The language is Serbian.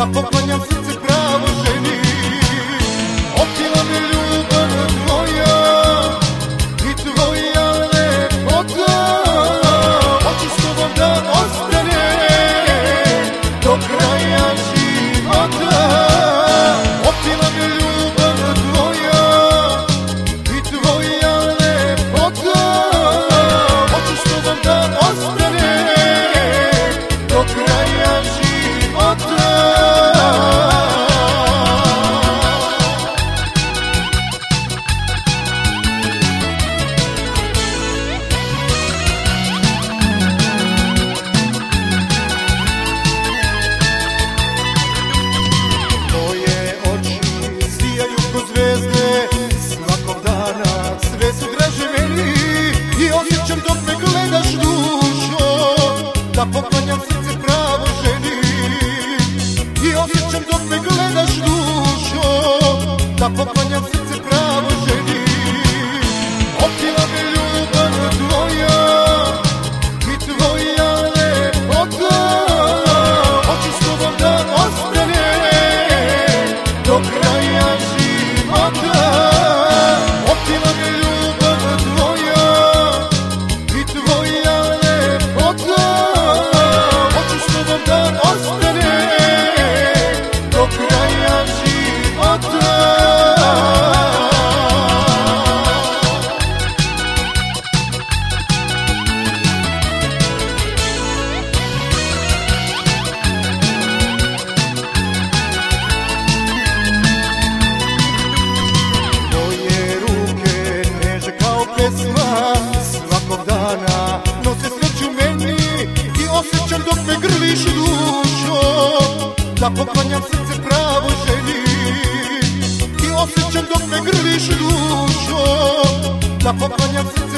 da poklanjam srce pravo ženi. Otila me ljubav tvoja i tvoja lepota, hoću s tobom da ostane do kraja života. Otila me ljubav tvoja i tvoja lepota, hoću s tobom da ostane do kraja života. Osjećam dok me gledaš dušo, da poklanjam srce pravo ženi. I osjećam dok me gledaš dušo, da poklanjam srce pravo ženi. Otila me ljubav tvoja i tvoja lepota, hoću s tobom da ostane do kraja života. Otila me ljubav tvoja i tvoja lepota, hoću s tobom da ostane do kraja života. Tvoje ruke neže kao pesma, svakog dana nose sreću meni. I osjećam dok me grliš dušo, da poklanjam srce pravo ženi. I osjećam dok me grliš dušo, da poklanjam srce